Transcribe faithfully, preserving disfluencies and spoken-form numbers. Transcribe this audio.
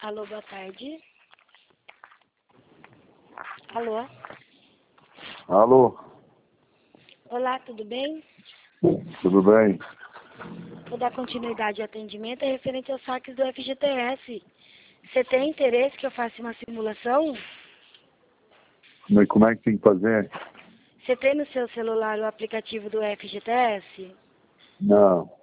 Alô, boa tarde. Alô? Alô? Olá, tudo bem? Tudo bem? Vou dar continuidade ao atendimento é referente aos saques do F G T S. Você tem interesse que eu faça uma simulação? Como é, como é que tem que fazer? Você tem no seu celular o aplicativo do F G T S? Não.